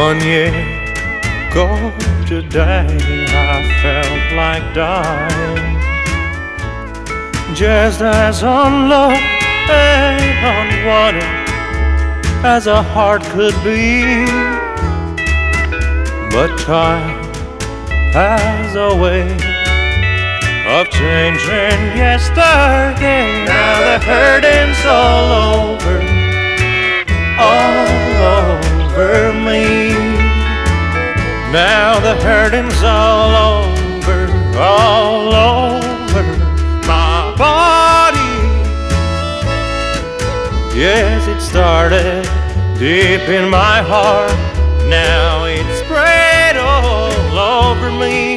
1 year ago today, I felt like dying, just as unloved and unwanted as a heart could be. But time has a way of changing yesterday. Now the hurting's all over me. Now the hurting's all over my body. Yes, it started deep in my heart. Now it's spread all over me.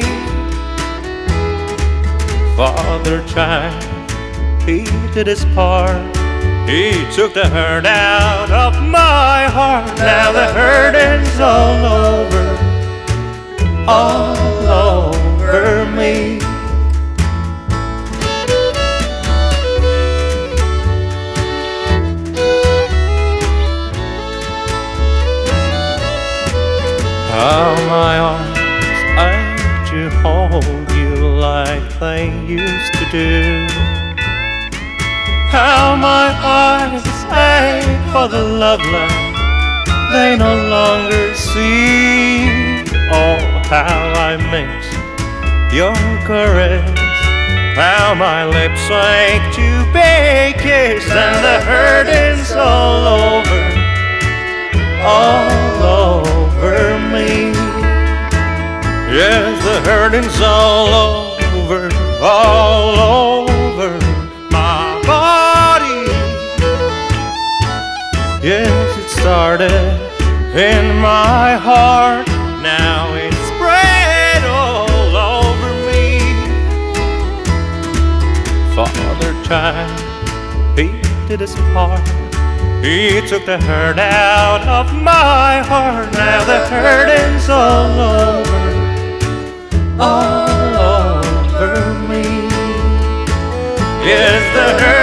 Father Time, he did his part. He took the hurt out of my heart. Now the hurting's all over me. How my arms ache to hold you like they used to do. How my eyes ache for the love light they no longer see. Oh, how I miss your caress. How my lips ache to be kissed. And the hurting's all over me. Yes, the hurting's all over my body. Yes, it started in my heart. Now it's spread all over me. Father Time, he did his part. He took the hurt out of my heart. Now the hurting's all over me. Yes, the hurt